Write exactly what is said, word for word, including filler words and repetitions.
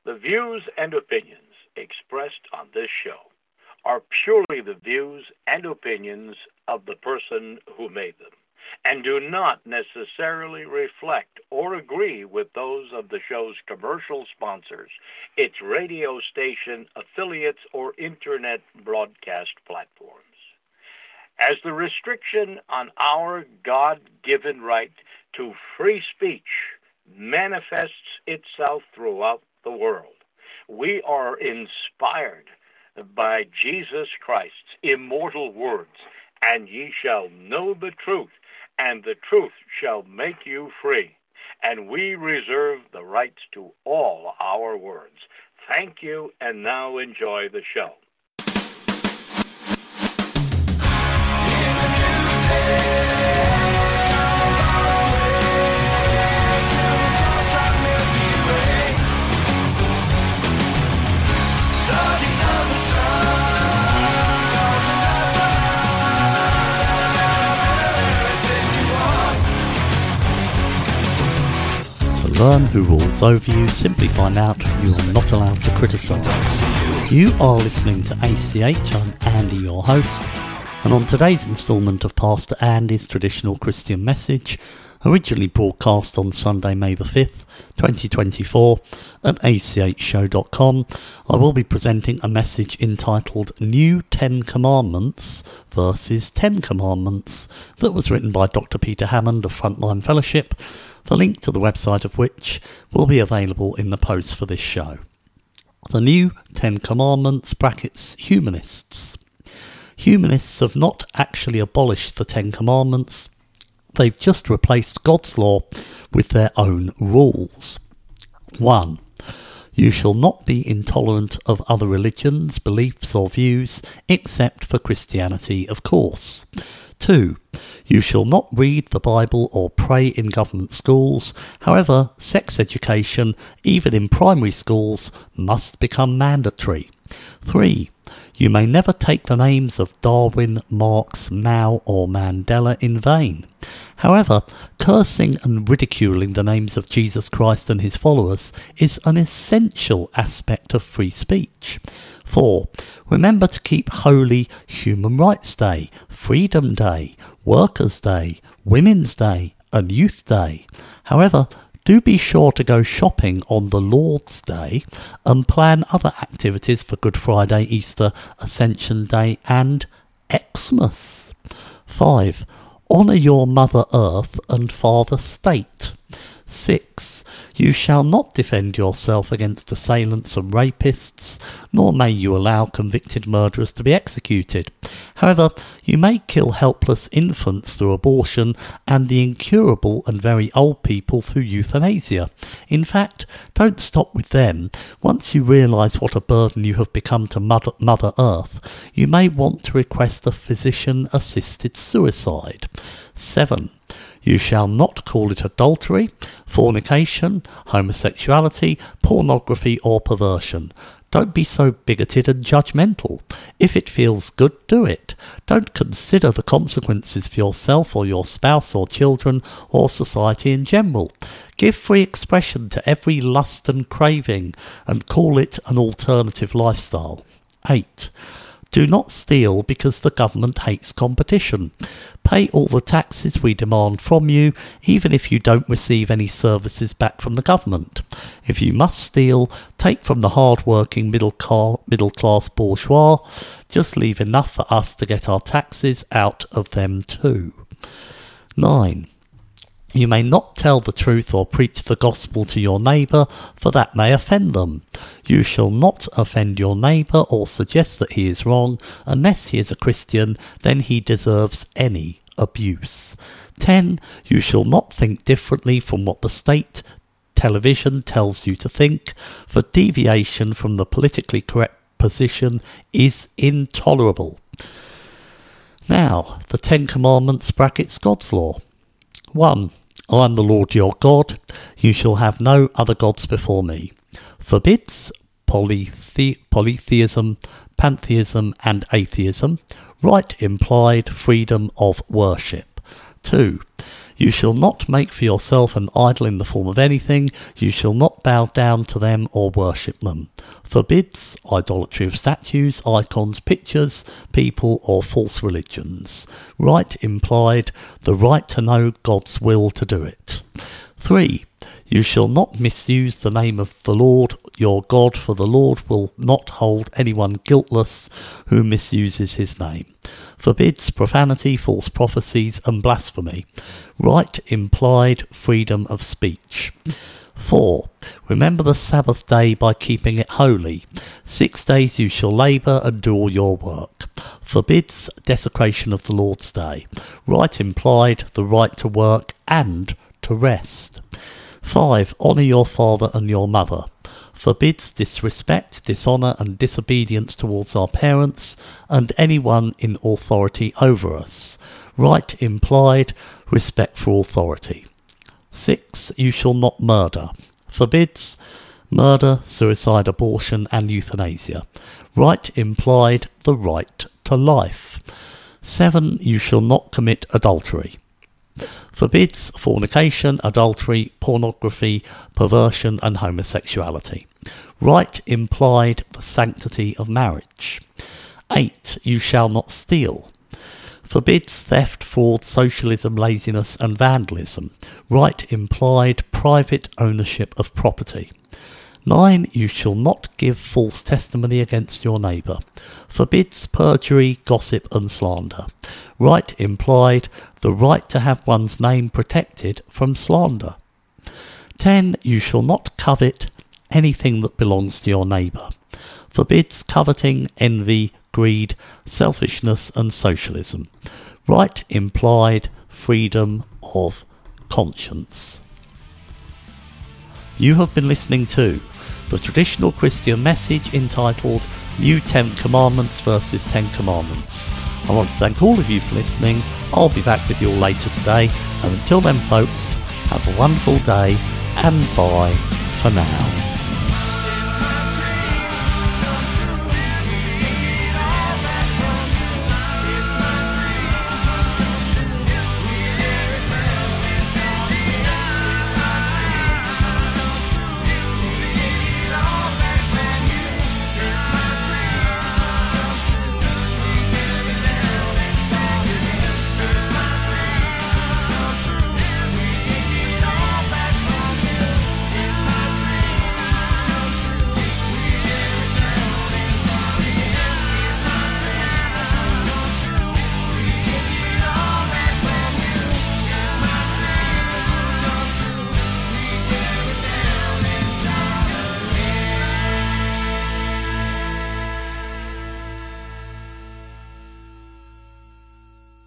The views and opinions expressed on this show are purely the views and opinions of the person who made them, and do not necessarily reflect or agree with those of the show's commercial sponsors, its radio station affiliates, or internet broadcast platforms. As the restriction on our God-given right to free speech manifests itself throughout the world, we are inspired by Jesus Christ's immortal words, "And ye shall know the truth, and the truth shall make you free." And we reserve the rights to all our words. Thank you, and now enjoy the show. Learn who rules over you, simply find out you are not allowed to criticise. You are listening to A C H, I'm Andy, your host, and on today's instalment of Pastor Andy's Traditional Christian Message, originally broadcast on Sunday, May the fifth, twenty twenty-four, at a c h show dot com, I will be presenting a message entitled New Ten Commandments versus Ten Commandments that was written by Doctor Peter Hammond of Frontline Fellowship, the link to the website of which will be available in the post for this show. The New Ten Commandments brackets humanists. Humanists have not actually abolished the Ten Commandments. They've just replaced God's law with their own rules. one. You shall not be intolerant of other religions, beliefs or views, except for Christianity, of course. two. You shall not read the Bible or pray in government schools. However, sex education, even in primary schools, must become mandatory. three. You may never take the names of Darwin, Marx, Mao or Mandela in vain. However, cursing and ridiculing the names of Jesus Christ and his followers is an essential aspect of free speech. four. Remember to keep holy Human Rights Day, Freedom Day, Workers' Day, Women's Day and Youth Day. However, do be sure to go shopping on the Lord's Day and plan other activities for Good Friday, Easter, Ascension Day and Xmas. five. Honour your Mother Earth and Father State. six. You shall not defend yourself against assailants and rapists, nor may you allow convicted murderers to be executed. However, you may kill helpless infants through abortion and the incurable and very old people through euthanasia. In fact, don't stop with them. Once you realise what a burden you have become to Mother, Mother Earth, you may want to request a physician-assisted suicide. seven. You shall not call it adultery, fornication, homosexuality, pornography or perversion. Don't be so bigoted and judgmental. If it feels good, do it. Don't consider the consequences for yourself or your spouse or children or society in general. Give free expression to every lust and craving and call it an alternative lifestyle. eight. Do not steal because the government hates competition. Pay all the taxes we demand from you, even if you don't receive any services back from the government. If you must steal, take from the hard-working middle-class, middle-class bourgeois. Just leave enough for us to get our taxes out of them too. nine. You may not tell the truth or preach the gospel to your neighbour, for that may offend them. You shall not offend your neighbour or suggest that he is wrong, unless he is a Christian, then he deserves any abuse. ten. You shall not think differently from what the state television tells you to think, for deviation from the politically correct position is intolerable. Now, the Ten Commandments brackets God's law. one. I am the Lord your God. You shall have no other gods before me. Forbids polythe- polytheism, pantheism and atheism. Right implied freedom of worship. two. You shall not make for yourself an idol in the form of anything. You shall not bow down to them or worship them. Forbids idolatry of statues, icons, pictures, people, or false religions. Right implied, the right to know God's will to do it. three. You shall not misuse the name of the Lord your God, for the Lord will not hold anyone guiltless who misuses his name. Forbids profanity, false prophecies, and blasphemy. Right implied, freedom of speech. four. Remember the Sabbath day by keeping it holy. Six days you shall labour and do all your work. Forbids desecration of the Lord's day. Right implied, the right to work and to rest. five. Honour your father and your mother. Forbids disrespect, dishonour and disobedience towards our parents and anyone in authority over us. Right implied, respect for authority. six. You shall not murder. Forbids murder, suicide, abortion and euthanasia. Right implied, the right to life. seven. You shall not commit adultery. Forbids fornication, adultery, pornography, perversion and homosexuality. Right implied, the sanctity of marriage. eight. You shall not steal. Forbids theft, fraud, socialism, laziness and vandalism. Right implied, private ownership of property. nine. You shall not give false testimony against your neighbour. Forbids perjury, gossip and slander. Right implied, the right to have one's name protected from slander. ten. You shall not covet anything that belongs to your neighbour. Forbids coveting, envy, greed, selfishness and socialism. Right implied, freedom of conscience. You have been listening to the traditional Christian message entitled New Ten Commandments versus Ten Commandments. I want to thank all of you for listening. I'll be back with you all later today, and until then folks, have a wonderful day and bye for now.